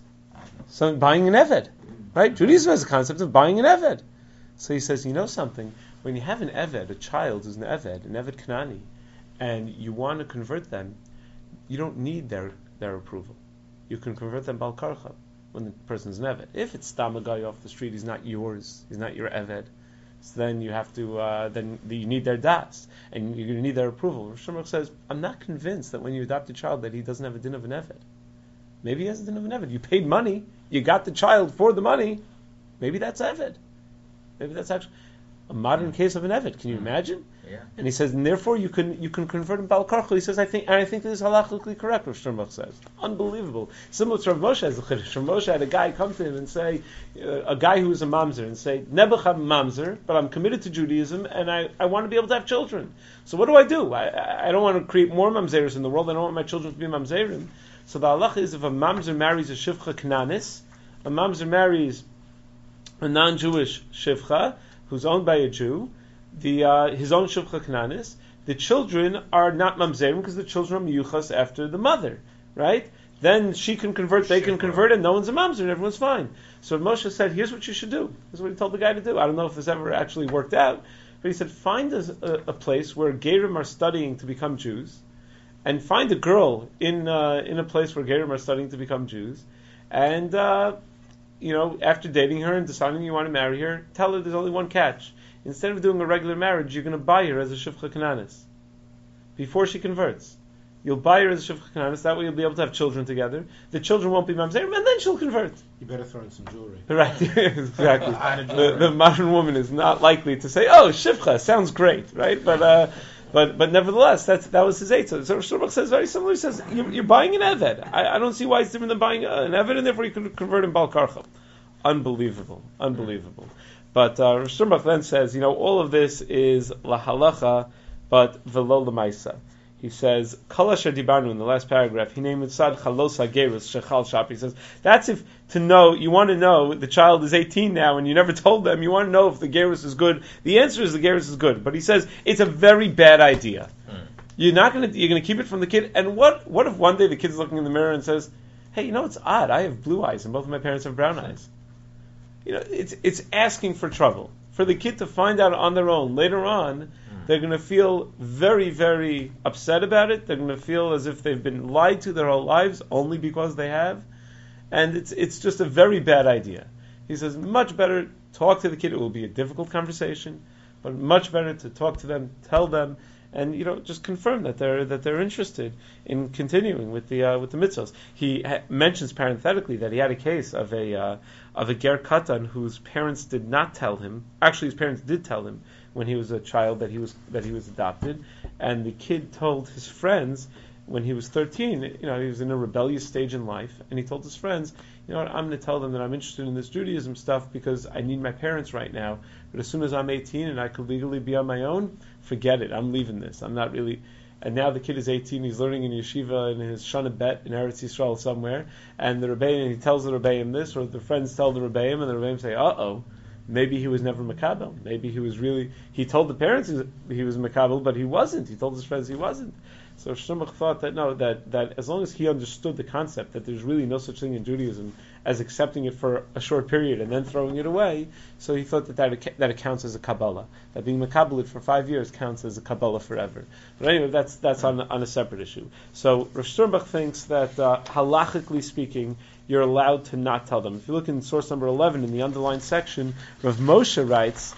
So buying an eved, right? Judaism has a concept of buying an eved. So he says, you know something? When you have an eved, a child who's an eved, an eved Kanani, and you want to convert them, you don't need their their approval. You can convert them bal karcha when the person's an eved. If it's stam a guy off the street, he's not yours. He's not your eved. So then you have to, uh, then you need their das, and you need their approval. Rav Sternbach says, I'm not convinced that when you adopt a child that he doesn't have a din of an eved. Maybe he has a din of an eved. You paid money, you got the child for the money. Maybe that's eved. Maybe that's actually a modern case of an eved. Can you imagine? Yeah. And he says, and therefore you can you can convert him bal karcha. He says, I think, and I think this is halachically correct. Rav Sternbach says, unbelievable. Similar to Rav Moshe as a chiddush. Rav Moshe had a guy come to him and say, uh, a guy who was a mamzer, and say, Nebuch I'm a mamzer, but I'm committed to Judaism, and I, I want to be able to have children. So what do I do? I I, I don't want to create more mamzeros in the world. I don't want my children to be mamzerim. So the halacha is, if a mamzer marries a shivcha kananis, a mamzer marries a non-Jewish shivcha who's owned by a Jew, the uh, his own shivcha kananis, the children are not mamzerim because the children are miyuchas after the mother, right? Then she can convert, they can convert, and no one's a mamzer, and everyone's fine. So Moshe said, here's what you should do. This is what he told the guy to do. I don't know if this ever actually worked out, but he said, find a, a, a place where Gerim are studying to become Jews, and find a girl in uh, in a place where Gerim are studying to become Jews, and uh, you know, after dating her and deciding you want to marry her, tell her there's only one catch. Instead of doing a regular marriage, you're going to buy her as a shivcha kananis before she converts. You'll buy her as a shivcha kananis. That way, you'll be able to have children together. The children won't be mamzerim, and then she'll convert. You better throw in some jewelry. Right, exactly. the, the modern woman is not likely to say, "Oh, shivcha sounds great," right? But uh, but but nevertheless, that's that was his eitzah. So Shlomo says very similar. He says, "You're, you're buying an eved. I, I don't see why it's different than buying an eved, and therefore you can convert in bal karcha." Unbelievable, unbelievable. But uh, Shlomo then says, you know, all of this is lahalacha, but velo lemaisa. He says, Kol asher dibarnu in the last paragraph. He named Sad Chalos Hagerus Shechal Shap. He says that's if to know you want to know the child is eighteen now and you never told them. You want to know if the gerus is good. The answer is the gerus is good. But he says it's a very bad idea. Hmm. You're not going to you're going to keep it from the kid. And what what if one day the kid's looking in the mirror and says, "Hey, you know it's odd. I have blue eyes and both of my parents have brown eyes." You know, it's it's asking for trouble for the kid to find out on their own later on. They're going to feel very, very upset about it. They're going to feel as if they've been lied to their whole lives only because they have. And it's it's just a very bad idea. He says, much better talk to the kid. It will be a difficult conversation, but much better to talk to them, tell them, and you know just confirm that they're that they're interested in continuing with the uh, with the mitzvahs. He ha- mentions parenthetically that he had a case of a uh, of a ger katan whose parents did not tell him. Actually, his parents did tell him when he was a child that he was that he was adopted, and the kid told his friends when he was thirteen. You know, he was in a rebellious stage in life, and he told his friends, you know what, I'm going to tell them that I'm interested in this Judaism stuff because I need my parents right now. But as soon as I'm eighteen and I could legally be on my own, forget it. I'm leaving this. I'm not really. And now the kid is eighteen. He's learning in yeshiva in his Shana Bet in Eretz Yisrael somewhere. And the Rebbeim, he tells the Rebbeim this, or the friends tell the Rebbeim, and the Rebbeim say, "Uh-oh, maybe he was never Makabel. Maybe he was really." He told the parents he was Makabel, but he wasn't. He told his friends he wasn't. So Shmuel thought that no, that, that as long as he understood the concept that there's really no such thing in Judaism as accepting it for a short period and then throwing it away, so he thought that that, that it counts as a Kabbalah. That being Makabbalit for five years counts as a Kabbalah forever. But anyway, that's that's on on a separate issue. So Rav Sternbach thinks that uh, halachically speaking, you're allowed to not tell them. If you look in source number eleven in the underlined section, Rav Moshe writes,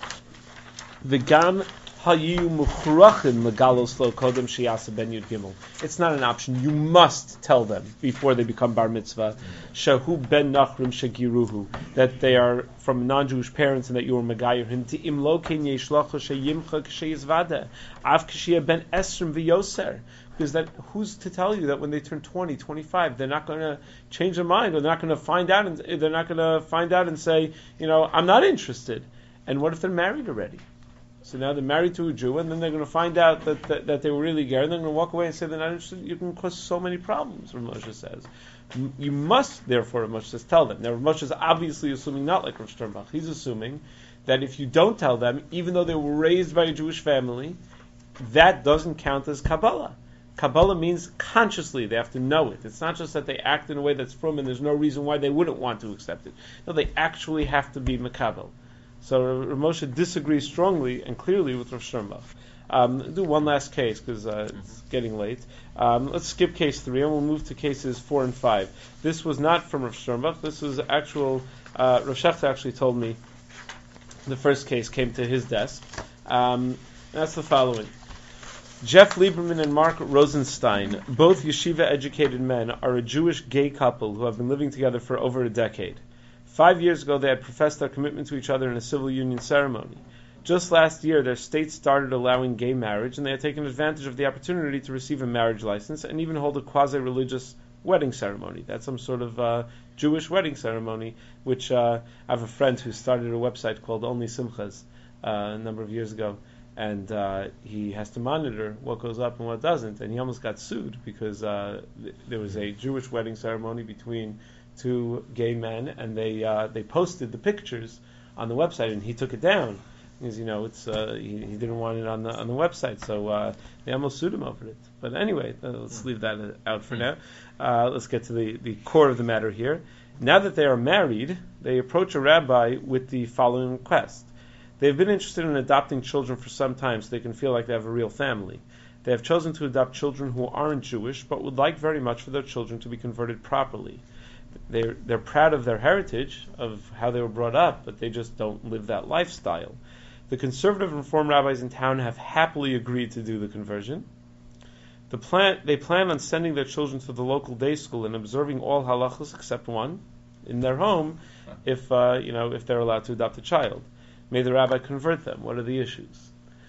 "V'gam hayu muchrachin legalos lo kodem sheyasa ben yud gimel." It's not an option. You must tell them before they become bar mitzvah. Shahu ben nachrim shagiruhu, that they are from non-Jewish parents and that you are megayir him. Ti'im lo ken yeshlacha sheyimcha k'sheyizvada av k'sheyah ben esrim v'yoser. Because that, who's to tell you that when they turn twenty, twenty-five, they're not going to change their mind, or they're not going to find out, and they're not going to find out and say, you know, I'm not interested. And what if they're married already? So now they're married to a Jew, and then they're going to find out that, that, that they were really gay, and they're going to walk away and say they're not interested. You can cause so many problems, Rav Moshe says. You must, therefore, Rav Moshe says, tell them. Now, Rav Moshe is obviously assuming not like Rav Sternbach. He's assuming that if you don't tell them, even though they were raised by a Jewish family, that doesn't count as Kabbalah. Kabbalah means consciously. They have to know it. It's not just that they act in a way that's from, and there's no reason why they wouldn't want to accept it. No, they actually have to be Makabel. So Rav Moshe disagrees strongly and clearly with Rav Sternbach. Um, do one last case because uh, it's getting late. Um, let's skip case three and we'll move to cases four and five. This was not from Rav Sternbach. This was actual. Uh, Rav Shechter actually told me the first case came to his desk. Um, that's the following. Jeff Lieberman and Mark Rosenstein, both yeshiva-educated men, are a Jewish gay couple who have been living together for over a decade. Five years ago, they had professed their commitment to each other in a civil union ceremony. Just last year, their state started allowing gay marriage, and they had taken advantage of the opportunity to receive a marriage license and even hold a quasi-religious wedding ceremony. That's some sort of uh, Jewish wedding ceremony, which uh, I have a friend who started a website called Only Simchas uh, a number of years ago, and uh, he has to monitor what goes up and what doesn't, and he almost got sued because uh, th- there was a Jewish wedding ceremony between two gay men, and they uh, they posted the pictures on the website, and he took it down because you know it's uh, he, he didn't want it on the on the website, so uh, they almost sued him over it. But anyway, uh, let's leave that out for now. Uh, let's get to the, the core of the matter here. Now that they are married, they approach a rabbi with the following request. They've been interested in adopting children for some time so they can feel like they have a real family. They have chosen to adopt children who aren't Jewish, but would like very much for their children to be converted properly. They're, they're proud of their heritage, of how they were brought up, but they just don't live that lifestyle. The conservative and reform rabbis in town have happily agreed to do the conversion. The plan, they plan on sending their children to the local day school and observing all halachos except one in their home, if uh, you know if they're allowed to adopt a child. May the rabbi convert them. What are the issues?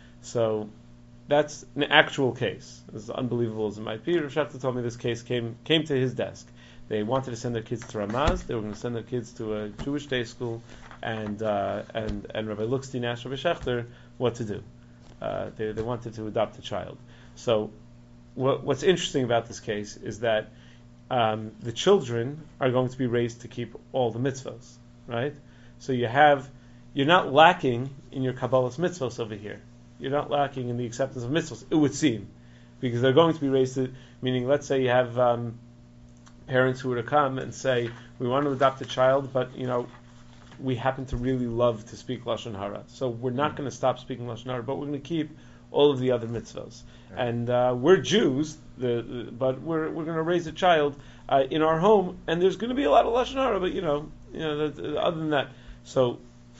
So that's an actual case. As unbelievable as it might be, Rav Shechter told me this case came came to his desk. They wanted to send their kids to Ramaz. They were going to send their kids to a Jewish day school, and uh, and and Rabbi Luxstein asked Rabbi Shechter what to do. Uh, they they wanted to adopt a child. So what, what's interesting about this case is that um, the children are going to be raised to keep all the mitzvahs, right? So you have you're not lacking in your Kabbalah's mitzvahs over here. You're not lacking in the acceptance of mitzvahs, it would seem, because they're going to be raised to, meaning let's say you have um, parents who were to come and say, we want to adopt a child, but you know, we happen to really love to speak Lashon Hara, so we're not going to stop speaking Lashon Hara, but we're going to keep all of the other mitzvahs. Right. And uh, we're Jews, the, the, but we're we're going to raise a child uh, in our home, and there's going to be a lot of Lashon Hara, but you know, you know, the, the, other than that, so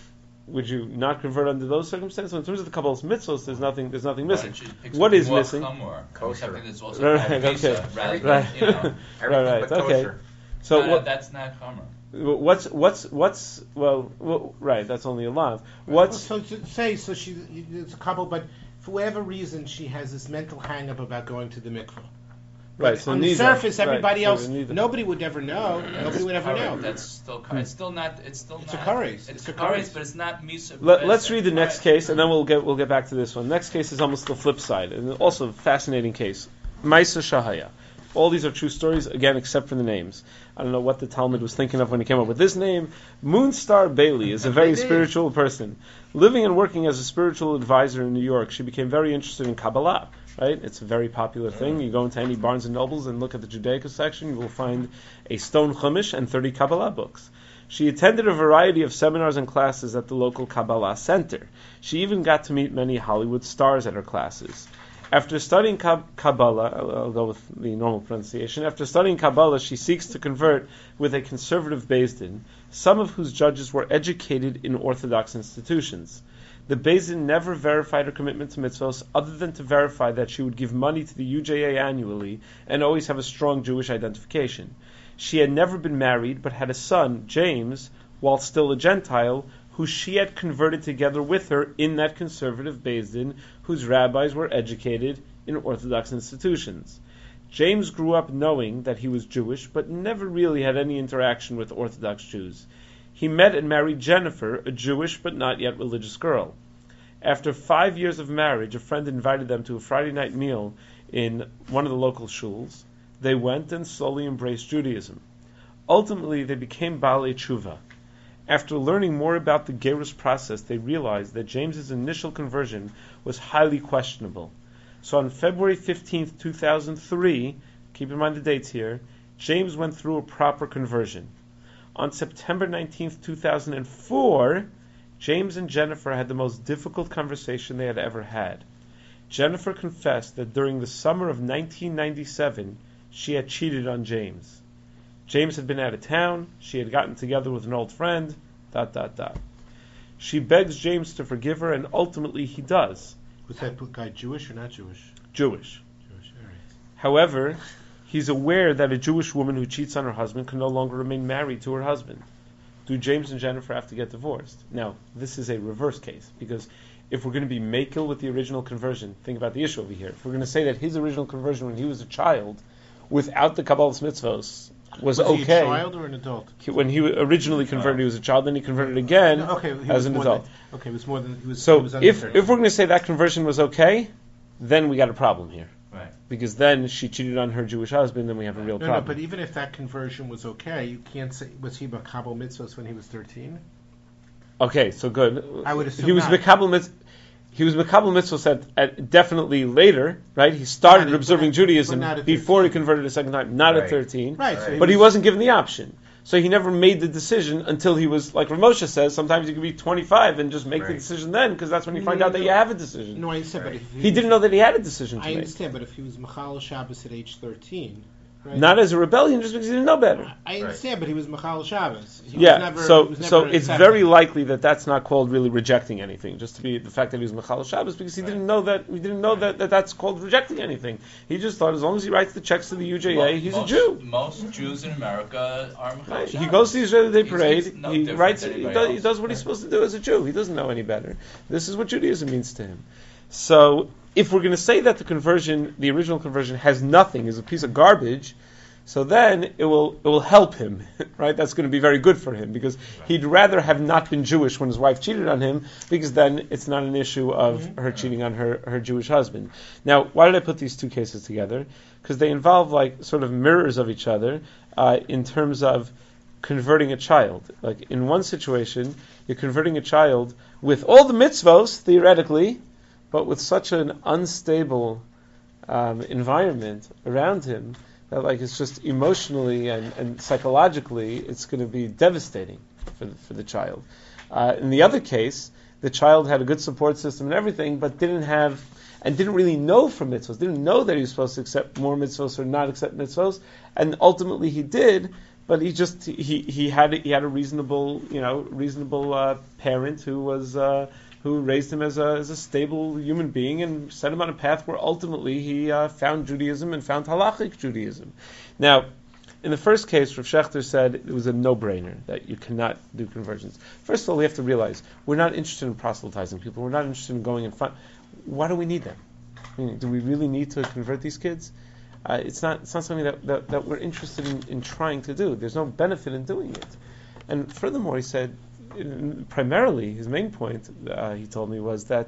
would you not convert under those circumstances? So in terms of the Kabbalah's mitzvos, there's nothing, there's nothing But missing. it should pick What is something more missing? chumor, Kosher. something that's also Right, called okay. visa, rather than, Right. you know, Everything right, but okay. kosher. So no, what? that's not chumor. What's what's what's well, well right? That's only a lav. What's so to say so she it's a couple, but for whatever reason she has this mental hang up about going to the mikveh. right? But So on the neither, surface, right, everybody so else, neither. nobody would ever know. Nobody would ever know. That's still kar- it's still not it's still It's a not kares. It's, It's a a kares, kares. but it's not misa. Let, let's read the next Right. case, and then we'll get we'll get back to this one. Next case is almost the flip side, and also a fascinating case. Maisa Shahaya. All these are true stories, again, except for the names. I don't know what the Talmud was thinking of when he came up with this name. Moonstar Bailey is a very spiritual person. Living and working as a spiritual advisor in New York, she became very interested in Kabbalah. Right? It's a very popular thing. You go into any Barnes and Nobles and look at the Judaica section, you will find a stone Chumash and thirty Kabbalah books. She attended a variety of seminars and classes at the local Kabbalah Center. She even got to meet many Hollywood stars at her classes. After studying Kab- Kabbalah, I'll, I'll go with the normal pronunciation. After studying Kabbalah, she seeks to convert with a conservative Beis Din, some of whose judges were educated in Orthodox institutions. The Beis Din never verified her commitment to mitzvos, other than to verify that she would give money to the U J A annually and always have a strong Jewish identification. She had never been married, but had a son, James, while still a Gentile, who she had converted together with her in that conservative Beis Din, whose rabbis were educated in Orthodox institutions. James grew up knowing that he was Jewish, but never really had any interaction with Orthodox Jews. He met and married Jennifer, a Jewish but not yet religious girl. After five years of marriage, a friend invited them to a Friday night meal in one of the local shuls. They went and slowly embraced Judaism. Ultimately, they became Baalei Tshuva. After learning more about the Gerus process, they realized that James's initial conversion was highly questionable. So on February fifteenth, two thousand three, keep in mind the dates here, James went through a proper conversion. On September nineteenth, two thousand four, James and Jennifer had the most difficult conversation they had ever had. Jennifer confessed that during the summer of nineteen ninety-seven, she had cheated on James. James had been out of town, she had gotten together with an old friend, dot, dot, dot. She begs James to forgive her, and ultimately he does. Was that guy Jewish or not Jewish? Jewish. Jewish, all right. However, he's aware that a Jewish woman who cheats on her husband can no longer remain married to her husband. Do James and Jennifer have to get divorced? Now, this is a reverse case, because if we're going to be makil with the original conversion, think about the issue over here. If we're going to say that his original conversion when he was a child, without the Kabbalah's mitzvos, was, Was okay. he a child or an adult? He- When he originally converted, he was a child, then he converted again No, okay, he as was an more adult. Than, okay, it was more than he was. So he was under if thirty. if we're going to say that conversion was okay, then we got a problem here. Right. Because then she cheated on her Jewish husband, and we have a real no, no, problem. but even if that conversion was okay, you can't say was he Makabel mitzvahs when he was thirteen? Okay, so good. I would assume he was not. Makabel mitzvah. He was Makabel mitzvahs at, at definitely later, right? He started Not at- observing but Judaism not at before he thirteen. converted a second time, not at Right. thirteen. Right, so he But he was- wasn't given the option. So he never made the decision until he was, like Ramosha says, sometimes you can be twenty-five and just make the Right. decision then, because that's when you No, find no, out that no. you have a decision. No, I understand, Right. but if He didn't know that he had a decision to I make. understand, but if he was Machal Shabbos at age thirteen, right? Not as a rebellion, just because he didn't know better. I understand, but he was Machal Shabbos. He Yeah, was never, so he was so never it's accepted. very likely that that's not called really rejecting anything, just to be the fact that he was Mechal Shabbos, because he Right. didn't know that he didn't know that, that that's called rejecting anything. He just thought as long as he writes the checks to the U J A, Mo- he's most, a Jew. Most Jews in America are Mechal Right? He Shabbos. goes to the Israeli Day He's- parade. he's no he different writes. than He anybody does, he else. does what he's supposed to do as a Jew. He doesn't know any better. This is what Judaism means to him. So if we're going to say that the conversion, the original conversion, has nothing, is a piece of garbage, so then it will it will help him, right? That's going to be very good for him, because he'd rather have not been Jewish when his wife cheated on him, because then it's not an issue of Mm-hmm. her cheating on her, her Jewish husband. Now, why did I put these two cases together? Because they involve like sort of mirrors of each other uh, in terms of converting a child. Like in one situation, you're converting a child with all the mitzvos, theoretically, but with such an unstable um, environment around him that like it's just emotionally and, and psychologically it's going to be devastating for the, for the child. Uh, in the other case, the child had a good support system and everything, but didn't have and didn't really know from mitzvos, didn't know that he was supposed to accept more mitzvos or not accept mitzvos, and ultimately he did, but he just he he had he had a reasonable you know reasonable uh, parent who was uh, who raised him as a as a stable human being and set him on a path where ultimately he uh, found Judaism and found halachic Judaism. Now, in the first case, Rav Shechter said it was a no-brainer that you cannot do conversions. First of all, we have to realize we're not interested in proselytizing people. We're not interested in going in front. Why do we need them? I mean, do we really need to convert these kids? Uh, it's not. It's not something that, that, that we're interested in, in trying to do. There's no benefit in doing it. And furthermore, he said, in, primarily, his main point, uh, he told me, was that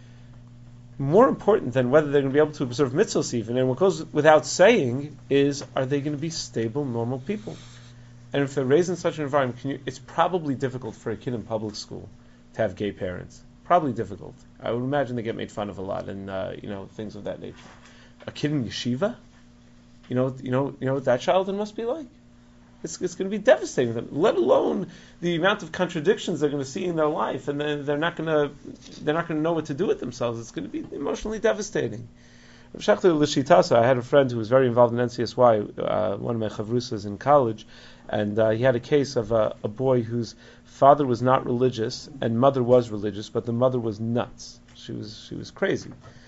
more important than whether they're going to be able to observe mitzvahs even, and what goes without saying is, are they going to be stable, normal people? And if they're raised in such an environment, can you, it's probably difficult for a kid in public school to have gay parents. Probably difficult. I would imagine they get made fun of a lot, and uh, you know things of that nature. A kid in yeshiva, you know, you know, you know what that childhood must be like. It's, it's going to be devastating to them. Let alone the amount of contradictions they're going to see in their life, and then they're not going to they're not going to know what to do with themselves. It's going to be emotionally devastating. Rav Shechter L'Shitasa, I had a friend who was very involved in N C S Y, uh, one of my chavrusas in college, and uh, he had a case of a, a boy whose father was not religious and mother was religious, but the mother was nuts. She was she was crazy,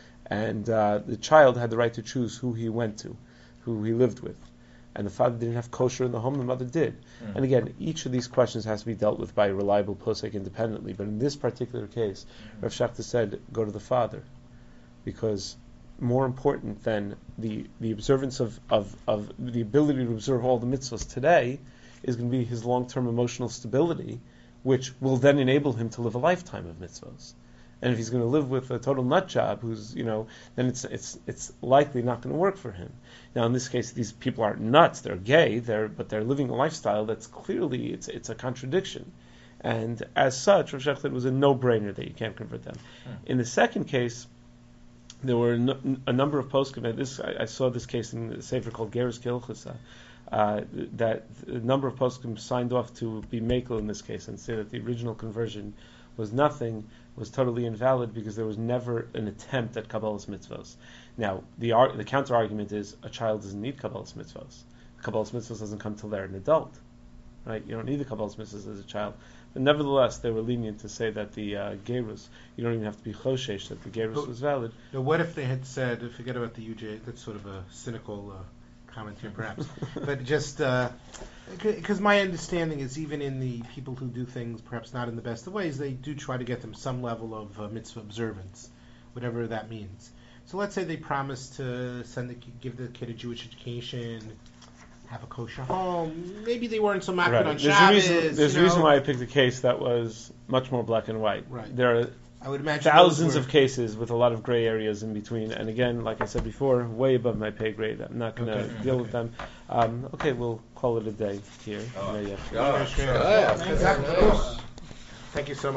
and uh, the child had the right to choose who he went to, who he lived with. And the father didn't have kosher in the home, the mother did. Mm. And again, each of these questions has to be dealt with by a reliable posek independently. But in this particular case, mm. Rav Shechter said, go to the father. Because more important than the, the observance of, of, of the ability to observe all the mitzvahs today is going to be his long-term emotional stability, which will then enable him to live a lifetime of mitzvahs. And if he's going to live with a total nut job, who's you know, then it's it's it's likely not going to work for him. Now, in this case, these people aren't nuts; they're gay, they're but they're living a lifestyle that's clearly it's it's a contradiction. And as such, Rav Shechter, it was a no-brainer that you can't convert them. Hmm. In the second case, there were no, a number of poskim. This I, I saw this case in the sefer called Geras Kilchasa. Uh, that a number of poskim signed off to be mekel in this case and say that the original conversion was nothing, was totally invalid because there was never an attempt at Kabbalah's mitzvos. Now, the ar- the counter argument is a child doesn't need Kabbalah's mitzvos. Kabbalah's mitzvos doesn't come till they're an adult, right? You don't need the Kabbalah's mitzvos as a child. But nevertheless, they were lenient to say that the uh, gerus, you don't even have to be choshesh, that the gerus but, was valid. Now, what if they had said, forget about the U J, that's sort of a cynical uh, comment here perhaps, but just, because uh, my understanding is even in the people who do things perhaps not in the best of ways, they do try to get them some level of uh, mitzvah observance, whatever that means. So let's say they promise to send the, give the kid a Jewish education, have a kosher home. Maybe they weren't so makbid right. on there's Shabbos. A reason, there's you a know? reason why I picked a case that was much more black and white. Right. There are I would imagine thousands were... of cases with a lot of gray areas in between. And again, like I said before, way above my pay grade. I'm not going to okay. deal okay. with them. Um, okay, we'll call it a day here. Oh. Yeah, yeah. Oh, sure. Yeah. Thank you so much.